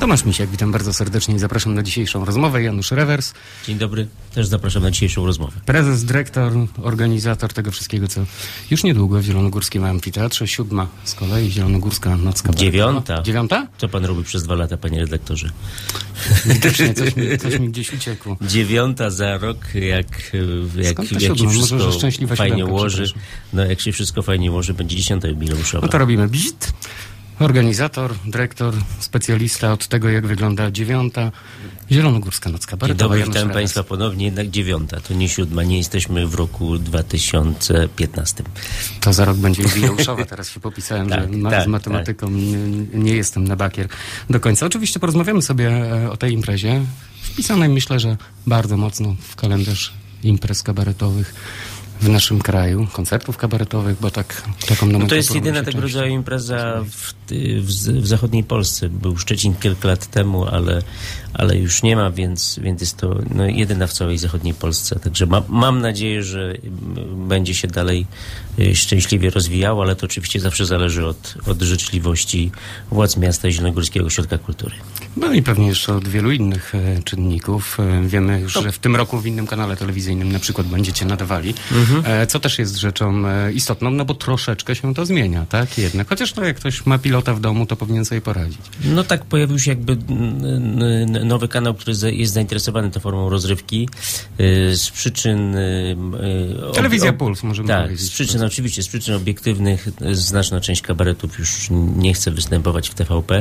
Tomasz Misiak, witam bardzo serdecznie i zapraszam na dzisiejszą rozmowę. Janusz Rewers. Dzień dobry, też zapraszam na dzisiejszą rozmowę. Prezes, dyrektor, organizator tego wszystkiego, co już niedługo w Zielonogórskim Amfiteatrze. 7. z kolei Zielonogórska Noc Kabaretowa. 9? Co pan robi przez 2 lata, panie redaktorze? Widocznie coś mi gdzieś uciekło. 9 za rok, jak się wszystko fajnie ułoży. No, jak się wszystko fajnie ułoży, będzie 10. jubileuszowa. No to robimy bzit. Organizator, dyrektor, specjalista od tego, jak wygląda 9. Zielonogórska Noc Kabaretowa. Dzień dobry, witam państwa ponownie, jednak 9, to nie 7, nie jesteśmy w roku 2015. To za rok będzie jubileuszowa, teraz się popisałem, że z matematyką nie jestem na bakier do końca. Oczywiście porozmawiamy sobie o tej imprezie, wpisanej myślę, że bardzo mocno w kalendarz imprez kabaretowych w naszym kraju, koncertów kabaretowych, bo taką nomenklaturą. No to jest jedyna tego rodzaju impreza w zachodniej Polsce. Był Szczecin kilka lat temu, ale już nie ma, więc jest to jedyna w całej zachodniej Polsce. Także mam nadzieję, że będzie się dalej szczęśliwie rozwijało, ale to oczywiście zawsze zależy od życzliwości władz miasta i Zielonogórskiego Ośrodka Kultury. No i pewnie jeszcze od wielu innych czynników. Wiemy już, że w tym roku w innym kanale telewizyjnym na przykład będziecie nadawali, co też jest rzeczą istotną, no bo troszeczkę się to zmienia, tak? Jednak. Chociaż jak ktoś ma pilota w domu, to powinien sobie poradzić. No tak, pojawił się jakby nowy kanał, który jest zainteresowany tą formą rozrywki z przyczyn... Telewizja Puls, możemy powiedzieć. Z przyczyn obiektywnych znaczna część kabaretów już nie chce występować w TVP.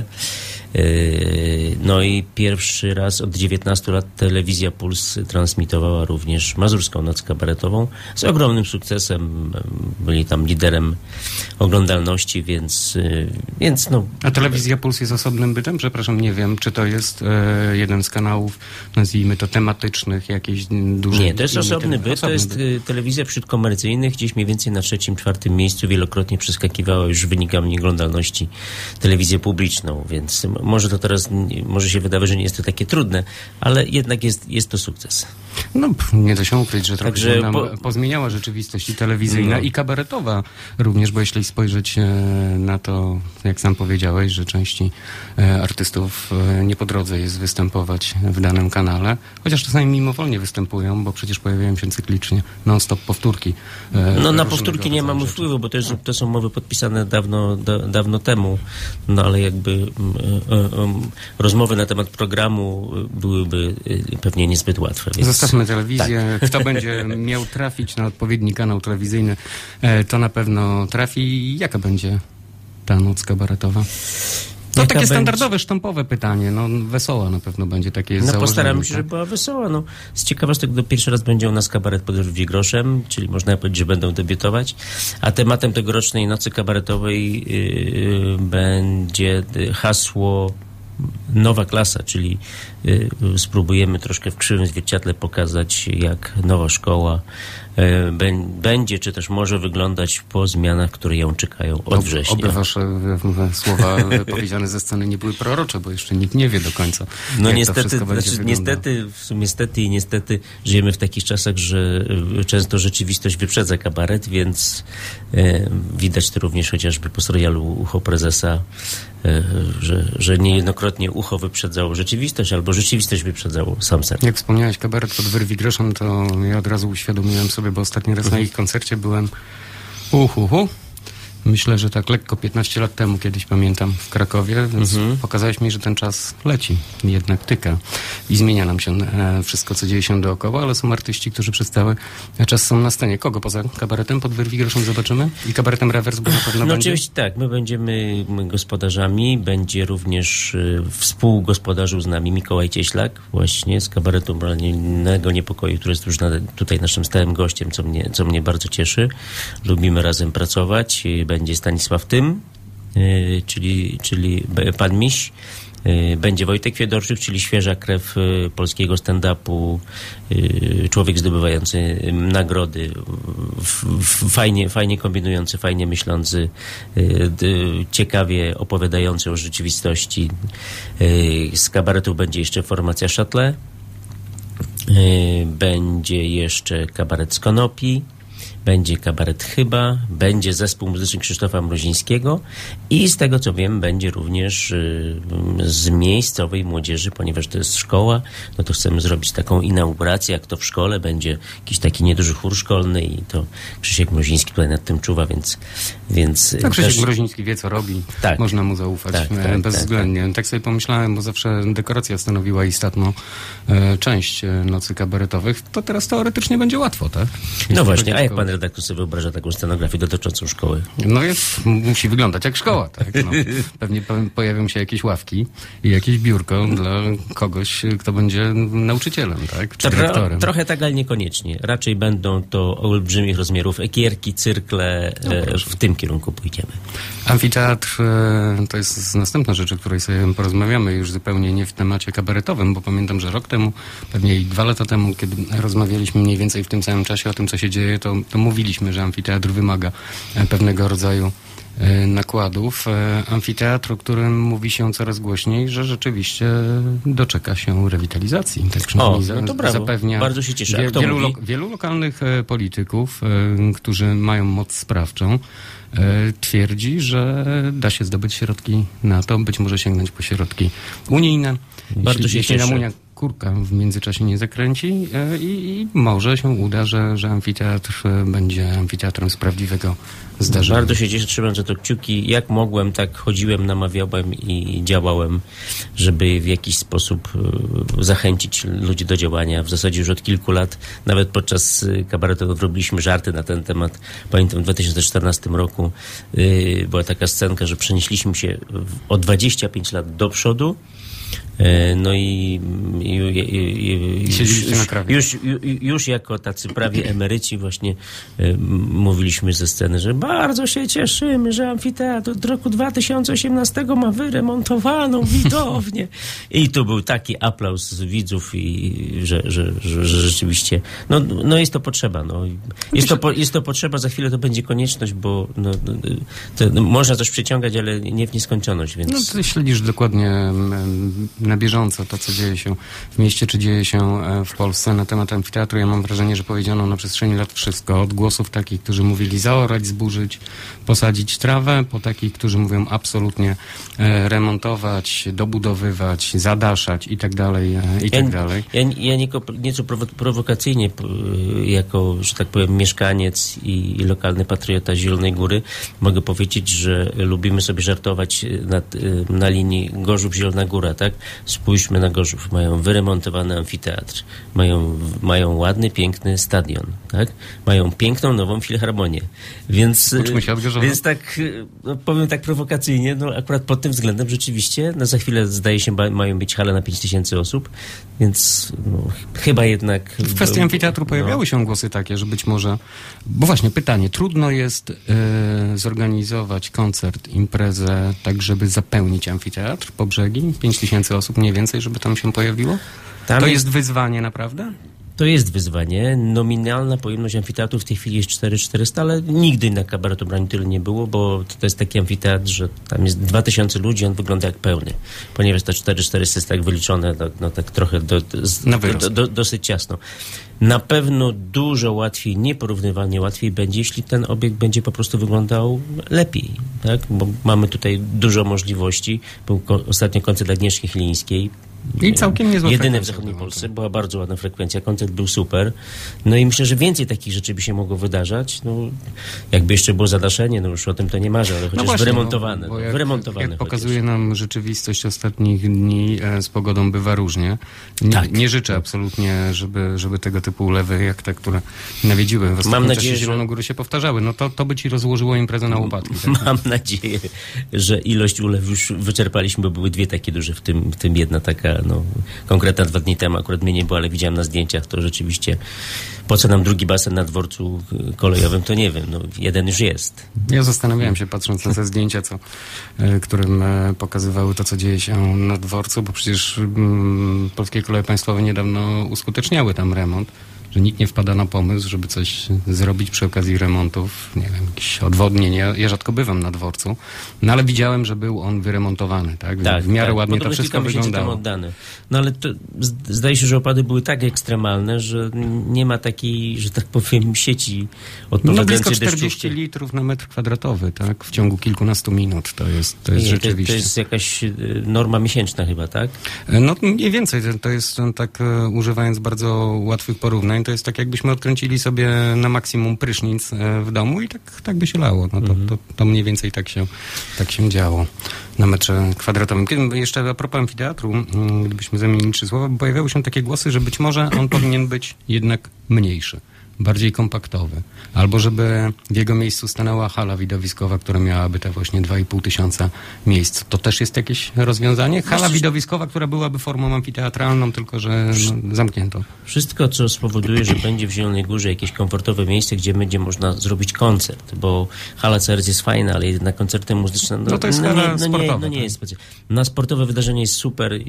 No i pierwszy raz od 19 lat Telewizja Puls transmitowała również Mazurską Noc Kabaretową z ogromnym sukcesem. Byli tam liderem oglądalności, więc A Telewizja Puls jest osobnym bytem? Przepraszam, nie wiem, czy to jest jeden z kanałów, nazwijmy to tematycznych, jakieś duże... Nie, to jest osobny byt, to jest telewizja wśród komercyjnych, gdzieś mniej więcej na 3., 4. miejscu, wielokrotnie przeskakiwała już wynikami oglądalności telewizję publiczną, więc może się wydawać, że nie jest to takie trudne, ale jednak jest to sukces. No, nie da się ukryć, że trochę się nam pozmieniała rzeczywistość i telewizyjna, i kabaretowa również, bo jeśli spojrzeć na to, jak sam powiedziałeś, że części artystów nie po drodze jest występować w danym kanale, chociaż czasami mimowolnie występują, bo przecież pojawiają się cyklicznie non-stop powtórki. Na powtórki nie mamy wpływu, bo to są umowy podpisane dawno temu, no ale jakby rozmowy na temat programu byłyby pewnie niezbyt łatwe. Więc... Zostawmy telewizję. Tak. Kto będzie miał trafić na odpowiedni kanał telewizyjny, to na pewno trafi. Jaka będzie ta noc kabaretowa? To takie standardowe, sztampowe pytanie. Wesoła na pewno będzie takie założenie. Postaramy się, żeby była wesoła. Z ciekawostek pierwszy raz będzie u nas kabaret pod groszem, czyli można powiedzieć, że będą debiutować. A tematem tegorocznej nocy kabaretowej będzie hasło Nowa klasa, czyli spróbujemy troszkę w krzywym zwierciadle pokazać, jak nowa szkoła będzie, czy też może wyglądać po zmianach, które ją czekają od września. Oby wasze słowa powiedziane ze sceny nie były prorocze, bo jeszcze nikt nie wie do końca, niestety żyjemy w takich czasach, że często rzeczywistość wyprzedza kabaret, więc widać to również chociażby po serialu Ucho Prezesa, że niejednokrotnie ucho wyprzedzało rzeczywistość, albo rzeczywistość wyprzedzało sam serial. Jak wspomniałeś kabaret pod Wyrwi-Groszem, to ja od razu uświadomiłem sobie, bo ostatni raz na ich koncercie byłem myślę, że tak lekko 15 lat temu, kiedyś pamiętam, w Krakowie, więc pokazałeś mi, że ten czas leci, jednak tyka i zmienia nam się wszystko, co dzieje się dookoła, ale są artyści, którzy przez cały czas są na scenie. Kogo poza kabaretem pod Wyrwi-Groszem zobaczymy? I kabaretem Rewers, bo na pewno będzie? Oczywiście tak, my będziemy gospodarzami, będzie również współgospodarzył z nami Mikołaj Cieślak, właśnie z kabaretu Moralnego Niepokoju, który jest już tutaj naszym stałym gościem, co mnie bardzo cieszy. Lubimy razem pracować. Będzie Stanisław Tym, czyli pan Miś. Będzie Wojtek Fiedorczyk, czyli świeża krew polskiego stand-upu, człowiek zdobywający nagrody, fajnie kombinujący, fajnie myślący, ciekawie opowiadający o rzeczywistości. Z kabaretu będzie jeszcze formacja Châtelet, będzie jeszcze kabaret z Konopi, będzie kabaret Chyba, będzie zespół muzyczny Krzysztofa Mrozińskiego i z tego co wiem będzie również z miejscowej młodzieży, ponieważ to jest szkoła, no to chcemy zrobić taką inaugurację, jak to w szkole, będzie jakiś taki nieduży chór szkolny i to Krzysiek Mroziński tutaj nad tym czuwa, więc no, Krzysiek Mroziński wie, co robi. Tak. Można mu zaufać bezwzględnie. Tak sobie pomyślałem, bo zawsze dekoracja stanowiła istotną część nocy kabaretowych. To teraz teoretycznie będzie łatwo, tak? No właśnie, a jak pan redaktor sobie wyobraża taką scenografię dotyczącą szkoły? No musi wyglądać jak szkoła, tak? No, pewnie pojawią się jakieś ławki i jakieś biurko dla kogoś, kto będzie nauczycielem, tak? Czy dyrektorem. Trochę tak, ale niekoniecznie. Raczej będą to olbrzymich rozmiarów ekierki, cyrkle, w tym kierunku pójdziemy. Amfiteatr to jest następna rzecz, o której sobie porozmawiamy już zupełnie nie w temacie kabaretowym, bo pamiętam, że rok temu, pewnie i 2 lata temu, kiedy rozmawialiśmy mniej więcej w tym samym czasie o tym, co się dzieje, to mówiliśmy, że amfiteatr wymaga pewnego rodzaju nakładów. Amfiteatr, o którym mówi się coraz głośniej, że rzeczywiście doczeka się rewitalizacji. Tak przynajmniej zapewnia. Bardzo się cieszę. Wielu lokalnych polityków, którzy mają moc sprawczą, twierdzi, że da się zdobyć środki na to, być może sięgnąć po środki unijne. Bardzo się cieszę. Jeśli kurka w międzyczasie nie zakręci i może się uda, że amfiteatr będzie amfiteatrem z prawdziwego zdarzenia. Bardzo się cieszę, trzymam za to kciuki. Jak mogłem, tak chodziłem, namawiałem i działałem, żeby w jakiś sposób zachęcić ludzi do działania. W zasadzie już od kilku lat, nawet podczas kabaretów robiliśmy żarty na ten temat. Pamiętam w 2014 roku była taka scenka, że przenieśliśmy się o 25 lat do przodu. No i już jako tacy prawie emeryci właśnie mówiliśmy ze sceny, że bardzo się cieszymy, że amfiteatr od roku 2018 ma wyremontowaną widownię. I tu był taki aplauz z widzów, i że rzeczywiście no jest to potrzeba. No. Jest to potrzeba, za chwilę to będzie konieczność, bo można coś przyciągać, ale nie w nieskończoność. Więc... No ty śledzisz dokładnie na bieżąco to, co dzieje się w mieście, czy dzieje się w Polsce na temat amfiteatru. Ja mam wrażenie, że powiedziano na przestrzeni lat wszystko. Od głosów takich, którzy mówili zaorać, zburzyć, posadzić trawę, po takich, którzy mówią absolutnie remontować, dobudowywać, zadaszać i tak dalej, i tak dalej. Ja nieco prowokacyjnie, jako, że tak powiem, mieszkaniec i lokalny patriota Zielonej Góry, mogę powiedzieć, że lubimy sobie żartować na linii Gorzów-Zielona Góra, tak? Spójrzmy na Gorzów. Mają wyremontowany amfiteatr. Mają ładny, piękny stadion, tak? Mają piękną, nową filharmonię. Więc tak, powiem tak prowokacyjnie, akurat pod tym względem rzeczywiście, za chwilę zdaje się mają być hale na 5000 osób, więc chyba jednak... W kwestii amfiteatru pojawiały się głosy takie, że być może... Bo właśnie pytanie, trudno jest zorganizować koncert, imprezę tak, żeby zapełnić amfiteatr po brzegi? 5000 osób mniej więcej, żeby tam się pojawiło? To jest wyzwanie naprawdę? To jest wyzwanie. Nominalna pojemność amfiteatru w tej chwili jest 4400, ale nigdy na Kabaretu Brani tyle nie było, bo to jest taki amfiteatr, że tam jest 2000 ludzi, on wygląda jak pełny. Ponieważ to 4400 jest tak wyliczone, tak trochę dosyć ciasno. Na pewno dużo łatwiej, nieporównywalnie łatwiej będzie, jeśli ten obiekt będzie po prostu wyglądał lepiej, tak? Bo mamy tutaj dużo możliwości. Był ostatnio koncert Agnieszki Chylińskiej. I całkiem niezła jedyny w zachodniej Polsce. Była bardzo ładna frekwencja. Koncert był super. No i myślę, że więcej takich rzeczy by się mogło wydarzać. Jakby jeszcze było zadaszenie, już o tym to nie marzę, ale chociaż właśnie, wyremontowane. Jak pokazuje nam rzeczywistość ostatnich dni, z pogodą bywa różnie. Nie życzę absolutnie, żeby tego typu ulewy, jak te, które nawiedziły w ostatnim czasie Zieloną Górę, się powtarzały. To by ci rozłożyło imprezę na łopatki. Tak? Mam nadzieję, że ilość ulew już wyczerpaliśmy, bo były dwie takie duże, w tym jedna taka konkretna 2 dni temu, akurat mnie nie było, ale widziałem na zdjęciach, to rzeczywiście po co nam drugi basen na dworcu kolejowym, to nie wiem, jeden już jest. Ja zastanawiałem się, patrząc na te zdjęcia, którym pokazywały to, co dzieje się na dworcu, bo przecież Polskie Koleje Państwowe niedawno uskuteczniały tam remont. że nikt nie wpada na pomysł, żeby coś zrobić przy okazji remontów, nie wiem, jakieś odwodnienie. Ja rzadko bywam na dworcu, no ale widziałem, że był on wyremontowany, tak? W miarę ładnie to wszystko wyglądało. Oddane. No ale to, zdaje się, że opady były tak ekstremalne, że nie ma takiej, że tak powiem, sieci odpowiadającej blisko 40 litrów na metr kwadratowy, tak? W ciągu kilkunastu minut. To jest rzeczywiście. To jest jakaś norma miesięczna chyba, tak? No mniej więcej. To jest tak, używając bardzo łatwych porównań, to jest tak, jakbyśmy odkręcili sobie na maksimum prysznic w domu i tak by się lało. No to mniej więcej tak się działo na metrze kwadratowym. Kiedy jeszcze a propos amfiteatru, gdybyśmy zamienili 3 słowa, bo pojawiały się takie głosy, że być może on powinien być jednak mniejszy, bardziej kompaktowy. Albo żeby w jego miejscu stanęła hala widowiskowa, która miałaby te właśnie 2,5 tysiąca miejsc. To też jest jakieś rozwiązanie? Hala widowiskowa, która byłaby formą amfiteatralną, tylko że zamknięto. Wszystko, co spowoduje, że będzie w Zielonej Górze jakieś komfortowe miejsce, gdzie będzie można zrobić koncert, bo hala CRC jest fajna, ale na koncerty muzyczne to jest hala sportowa. Nie jest specjalnie. Na sportowe wydarzenie jest super,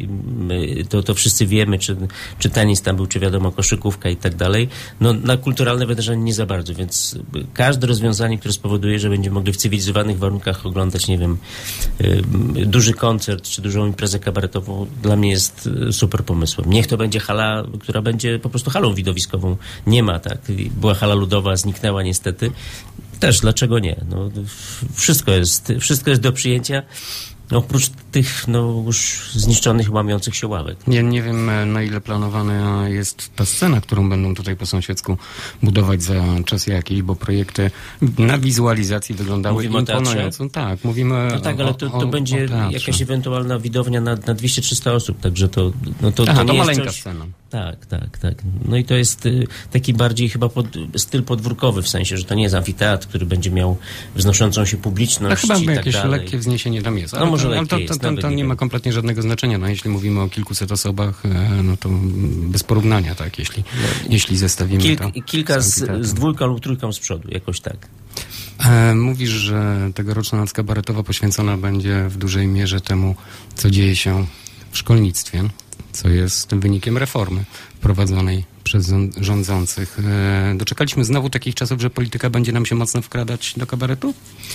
to wszyscy wiemy, czy tenis tam był, czy wiadomo, koszykówka i tak dalej. No na kulturalne wydarzenie nie za bardzo, więc każde rozwiązanie, które spowoduje, że będziemy mogli w cywilizowanych warunkach oglądać, nie wiem, duży koncert czy dużą imprezę kabaretową, dla mnie jest super pomysłem. Niech to będzie hala, która będzie po prostu halą widowiskową. Nie ma, tak. Była hala ludowa, zniknęła niestety. Też, dlaczego nie? No, wszystko jest do przyjęcia. Oprócz tych już zniszczonych, łamiących się ławek. Ja nie wiem, na ile planowana jest ta scena, którą będą tutaj po sąsiedzku budować za czas jakiś, bo projekty na wizualizacji wyglądały imponująco. Tak, mówimy ale to będzie jakaś ewentualna widownia na 200-300 osób, także to nie jest maleńka coś... scena. Tak. No i to jest taki bardziej chyba styl podwórkowy, w sensie, że to nie jest amfiteatr, który będzie miał wznoszącą się publiczność chyba i tak jakieś dalej. lekkie wzniesienie tam jest. No może to nie ma kompletnie żadnego znaczenia. No, jeśli mówimy o kilkuset osobach, no to bez porównania, tak, jeśli zestawimy to kilka z 2 lub 3 z przodu, jakoś tak. Mówisz, że tegoroczna noc kabaretowa poświęcona będzie w dużej mierze temu, co dzieje się w szkolnictwie, co jest wynikiem reformy wprowadzonej przez rządzących. Doczekaliśmy znowu takich czasów, że polityka będzie nam się mocno wkradać do kabaretu?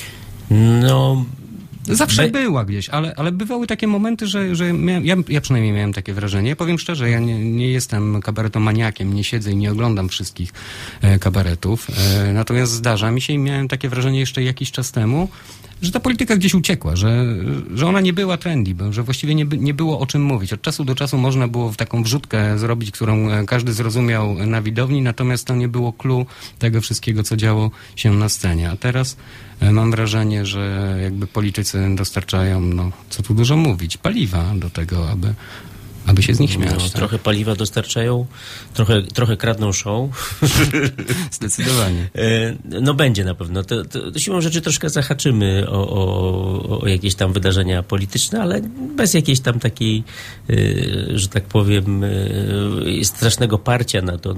No... Zawsze była gdzieś, ale bywały takie momenty, że ja przynajmniej miałem takie wrażenie. Ja powiem szczerze, ja nie jestem kabaretomaniakiem, nie siedzę i nie oglądam wszystkich kabaretów. Natomiast zdarza mi się i miałem takie wrażenie jeszcze jakiś czas temu, że ta polityka gdzieś uciekła, że ona nie była trendy, że właściwie nie było o czym mówić. Od czasu do czasu można było taką wrzutkę zrobić, którą każdy zrozumiał na widowni, natomiast to nie było clue tego wszystkiego, co działo się na scenie. A teraz mam wrażenie, że jakby politycy dostarczają, co tu dużo mówić, paliwa do tego, aby się z nich śmiać. Tak? Trochę paliwa dostarczają, trochę kradną show. Zdecydowanie. Będzie na pewno. To siłą rzeczy troszkę zahaczymy o jakieś tam wydarzenia polityczne, ale bez jakiejś tam takiej, że tak powiem, strasznego parcia na to.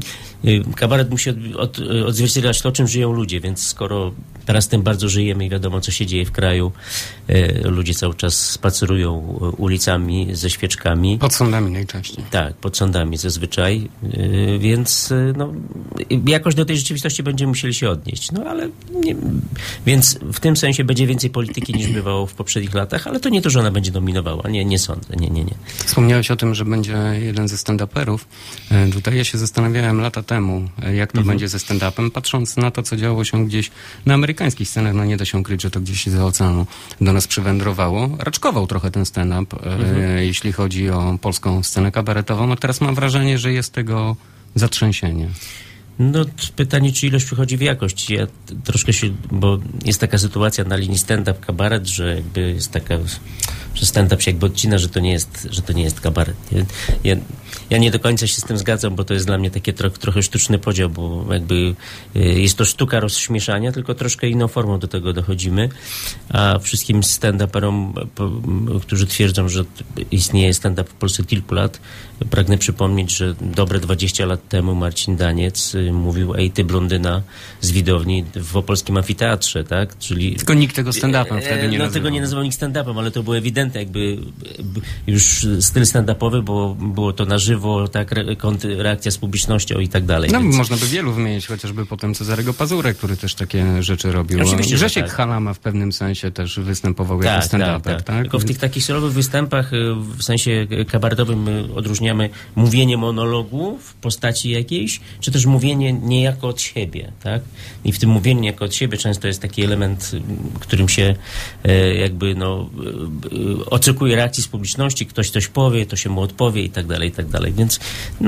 Kabaret musi odzwierciedlać to, czym żyją ludzie, więc skoro teraz tym bardzo żyjemy i wiadomo, co się dzieje w kraju, ludzie cały czas spacerują ulicami ze świeczkami. Pod sądami najczęściej. Tak, pod sądami zazwyczaj, więc jakoś do tej rzeczywistości będziemy musieli się odnieść. Ale więc w tym sensie będzie więcej polityki niż bywało w poprzednich latach, ale to nie to, że ona będzie dominowała. Nie sądzę. Nie. Wspomniałeś o tym, że będzie jeden ze stand-uperów. Tutaj ja się zastanawiałem lata temu, jak to będzie ze stand-upem, patrząc na to, co działo się gdzieś na amerykańskich scenach. Nie da się ukryć, że to gdzieś za oceanu do nas przywędrowało. Raczkował trochę ten stand-up, jeśli chodzi o polską scenę kabaretową. Teraz mam wrażenie, że jest tego zatrzęsienie. Pytanie, czy ilość przychodzi w jakość. Ja troszkę bo jest taka sytuacja na linii stand-up kabaret, że jakby jest taka, że stand-up się jakby odcina, że to nie jest kabaret. Ja nie do końca się z tym zgadzam, bo to jest dla mnie taki trochę sztuczny podział, bo jakby jest to sztuka rozśmieszania, tylko troszkę inną formą do tego dochodzimy, a wszystkim stand-uperom, którzy twierdzą, że istnieje stand-up w Polsce kilku lat, pragnę przypomnieć, że dobre 20 lat temu Marcin Daniec mówił: ej, ty blondyna z widowni w opolskim amfiteatrze, tak? Czyli tylko nikt tego stand-upem wtedy nie nazywał. Tego nie nazywał nikt stand-upem, ale to było ewidentne, jakby już styl stand-upowy, bo było to na żywo, tak, reakcja z publicznością i tak dalej. No, można by wielu wymienić, chociażby potem Cezarego Pazurę, który też takie rzeczy robił. Oczywiście, Grzesiek Halama w pewnym sensie też występował jako stand-uper, tak? Tylko w tych takich solowych występach, w sensie kabaretowym, my odróżniamy mówienie monologu w postaci jakiejś, czy też mówienie niejako od siebie, tak? I w tym mówieniu niejako od siebie często jest taki element, którym się jakby oczekuje reakcji z publiczności, ktoś coś powie, to się mu odpowie i tak dalej, i tak dalej. Więc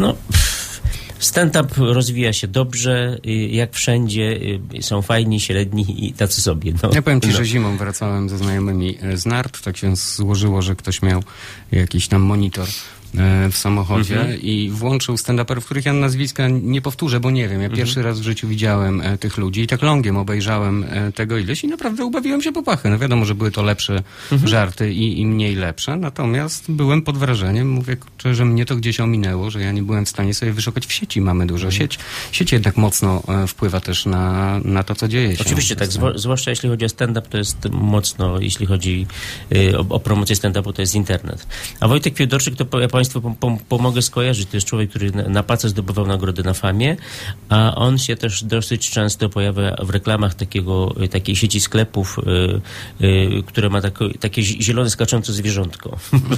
stand-up rozwija się dobrze, jak wszędzie, są fajni, średni i tacy sobie. Ja powiem ci, że zimą wracałem ze znajomymi z nart, tak się złożyło, że ktoś miał jakiś tam monitor w samochodzie i włączył stand-uperów, których ja nazwiska nie powtórzę, bo nie wiem. Ja pierwszy raz w życiu widziałem tych ludzi i tak longiem obejrzałem tego ileś i naprawdę ubawiłem się po pachy. No wiadomo, że były to lepsze żarty i mniej lepsze, natomiast byłem pod wrażeniem, mówię, że mnie to gdzieś ominęło, że ja nie byłem w stanie sobie wyszukać w sieci. Mamy dużo. Sieć jednak mocno wpływa też na to, co dzieje się. Oczywiście tak, zwłaszcza jeśli chodzi o stand-up, to jest mocno, jeśli chodzi o promocję stand-upu, to jest internet. A Wojtek Fiedorczyk, to ja Państwu pomogę skojarzyć. To jest człowiek, który na pace zdobywał nagrody na Famie, a on się też dosyć często pojawia w reklamach takiej sieci sklepów, które ma takie zielone skaczące zwierzątko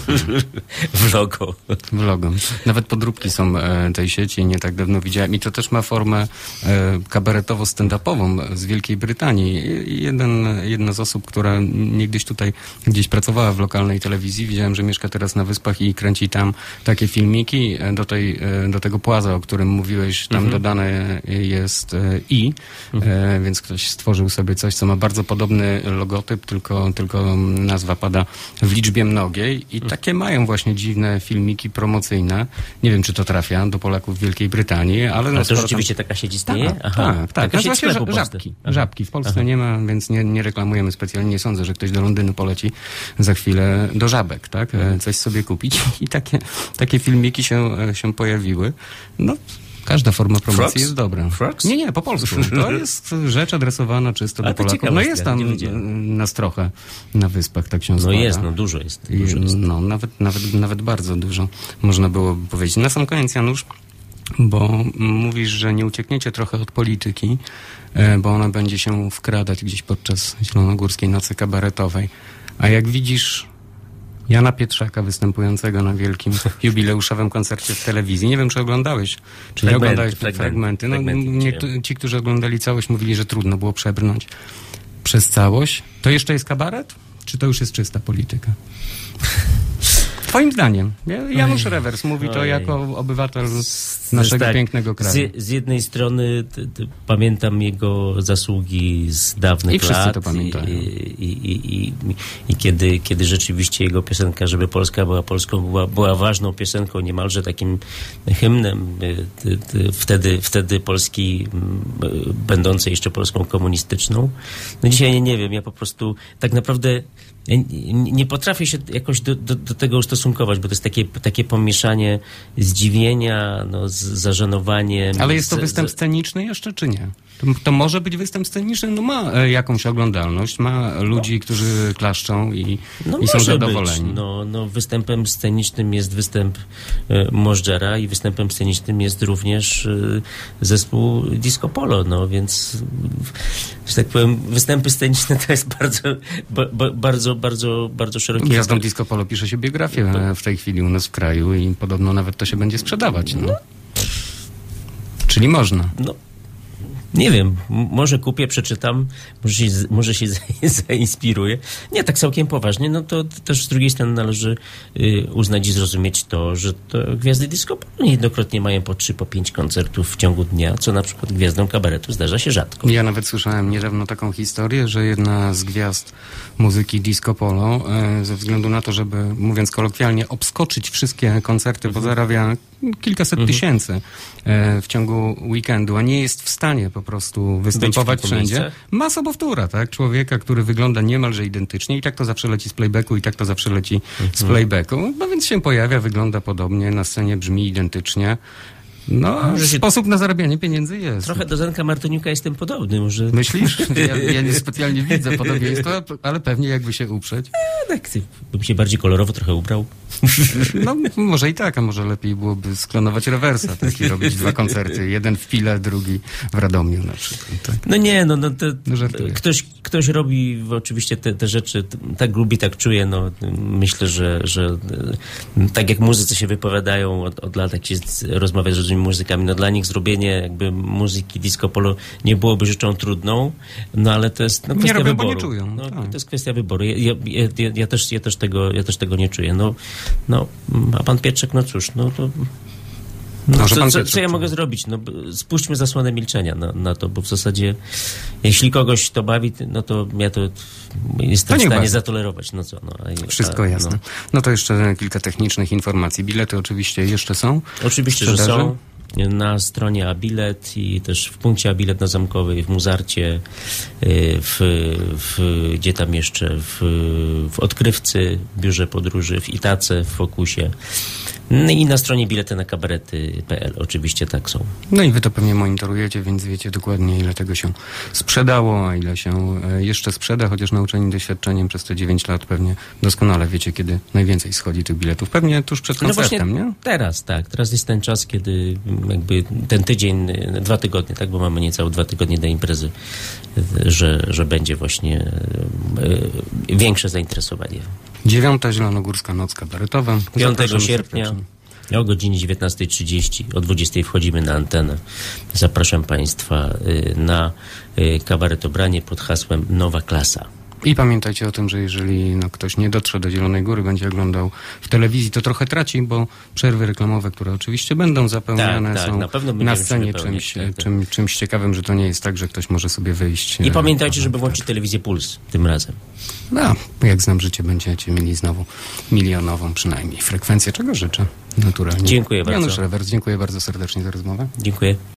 w logo. W logo. Nawet podróbki są tej sieci, nie tak dawno widziałem. I to też ma formę kabaretowo-stand-upową z Wielkiej Brytanii. Jedna z osób, która niegdyś tutaj gdzieś pracowała w lokalnej telewizji, widziałem, że mieszka teraz na Wyspach i kręci tam takie filmiki. Do tego płaza, o którym mówiłeś, tam dodane jest więc ktoś stworzył sobie coś, co ma bardzo podobny logotyp, tylko nazwa pada w liczbie mnogiej i takie mają właśnie dziwne filmiki promocyjne. Nie wiem, czy to trafia do Polaków w Wielkiej Brytanii, ale to rzeczywiście taka sieć istnieje? Tak. Nazywa się Żabki. Żabki. W Polsce nie ma, więc nie reklamujemy specjalnie. Nie sądzę, że ktoś do Londynu poleci za chwilę do Żabek, tak? Coś sobie kupić i takie filmiki się pojawiły. No, każda forma promocji jest dobra. Frogs? Nie, po polsku. To jest rzecz adresowana czysto do Polaków. No jest tam nas trochę na Wyspach, tak się składa. Dużo jest. No, nawet bardzo dużo, można byłoby powiedzieć. Na sam koniec, Janusz, bo mówisz, że nie uciekniecie trochę od polityki, bo ona będzie się wkradać gdzieś podczas Zielonogórskiej Nocy Kabaretowej. A jak widzisz Jana Pietrzaka występującego na wielkim jubileuszowym koncercie w telewizji. Nie wiem, czy oglądałeś, czy nie oglądałeś te fragmenty. Ci, którzy oglądali całość, mówili, że trudno było przebrnąć przez całość. To jeszcze jest kabaret? Czy to już jest czysta polityka? Twoim zdaniem. Janusz Rewers mówi to jako obywatel naszego pięknego kraju. Z jednej strony pamiętam jego zasługi z dawnych lat. I wszyscy to pamiętają. I kiedy rzeczywiście jego piosenka, żeby Polska była Polską, była ważną piosenką, niemalże takim hymnem wtedy Polski będącej jeszcze Polską komunistyczną. No dzisiaj nie wiem, ja po prostu tak naprawdę nie potrafię się jakoś do tego ustosunkować, bo to jest takie pomieszanie zdziwienia, z zażenowaniem. Ale jest to występ sceniczny jeszcze, czy nie? To może być występ sceniczny, ma jakąś oglądalność, ma ludzi, którzy klaszczą i są zadowoleni. Występem scenicznym jest występ Możdżera i występem scenicznym jest również zespół Disco Polo, więc że tak powiem, występy sceniczne to jest bardzo szeroki... Gwiazdą Disco Polo pisze się biografię w tej chwili u nas w kraju i podobno nawet to się będzie sprzedawać. Czyli można. Nie wiem, może kupię, przeczytam, może się zainspiruję. Nie, tak całkiem poważnie, to też z drugiej strony należy uznać i zrozumieć to, że to gwiazdy disco niejednokrotnie mają po 3, po 5 koncertów w ciągu dnia, co na przykład gwiazdom kabaretu zdarza się rzadko. Ja nawet słyszałem niedawno taką historię, że jedna z gwiazd muzyki disco polo, ze względu na to, żeby, mówiąc kolokwialnie, obskoczyć wszystkie koncerty, bo zarabia kilkaset tysięcy w ciągu weekendu, a nie jest w stanie po prostu występować wszędzie. Ma sobowtóra, tak? Człowieka, który wygląda niemalże identycznie i tak to zawsze leci z playbacku i tak to zawsze leci z playbacku. Więc się pojawia, wygląda podobnie, na scenie brzmi identycznie. No, sposób na zarabianie pieniędzy jest. Trochę do Zenka Martyniuka jestem podobny. Może... Myślisz? Ja niespecjalnie widzę podobieństwa, ale pewnie jakby się uprzeć. Tak, bym się bardziej kolorowo trochę ubrał. No, może i tak, a może lepiej byłoby sklonować rewersa, tak, i robić 2 koncerty. Jeden w Pile, drugi w Radomiu na przykład. Tak? No nie, ktoś robi oczywiście te rzeczy, tak lubi, tak czuje. No, myślę, że tak jak muzycy się wypowiadają od lat, jak się rozmawia z różnymi muzykami, no dla nich zrobienie jakby muzyki disco polo nie byłoby rzeczą trudną, no ale to jest kwestia wyboru. Bo nie czują. No, tak. To jest kwestia wyboru. Ja też tego nie czuję. No, a pan Pietrzak, no cóż, no to... No, co ja mogę zrobić? No, spuśćmy zasłonę milczenia na to, bo w zasadzie jeśli kogoś to bawi, no to ja to jestem w stanie zatolerować. No co? Wszystko jasne. No to jeszcze kilka technicznych informacji. Bilety oczywiście jeszcze są? Oczywiście, że są. Na stronie A-Bilet i też w punkcie A-Bilet na Zamkowej, w Muzarcie, gdzie tam jeszcze, w Odkrywcy, w Biurze Podróży, w Itace, w Fokusie. No i na stronie bilety na kabarety.pl oczywiście tak są. No i wy to pewnie monitorujecie, więc wiecie dokładnie, ile tego się sprzedało, a ile się jeszcze sprzeda, chociaż nauczeni doświadczeniem przez te 9 lat pewnie doskonale wiecie, kiedy najwięcej schodzi tych biletów. Pewnie tuż przed koncertem, nie? Teraz, tak. Teraz jest ten czas, kiedy jakby ten tydzień, 2 tygodnie, tak, bo mamy niecałe 2 tygodnie do imprezy, że będzie właśnie większe zainteresowanie. 9. Zielonogórska Noc Kabaretowa. 5 sierpnia o godzinie 19:30, o 20:00 wchodzimy na antenę. Zapraszam Państwa na kabaretobranie pod hasłem Nowa Klasa. I pamiętajcie o tym, że jeżeli ktoś nie dotrze do Zielonej Góry, będzie oglądał w telewizji, to trochę traci, bo przerwy reklamowe, które oczywiście będą zapełniane, są na pewno na scenie czymś ciekawym, że to nie jest tak, że ktoś może sobie wyjść. I pamiętajcie, żeby włączyć telewizję Puls tym razem. No, jak znam życie, będziecie mieli znowu milionową przynajmniej frekwencję, czego życzę naturalnie. Dziękuję bardzo. Janusz Rewers, dziękuję bardzo serdecznie za rozmowę. Dziękuję.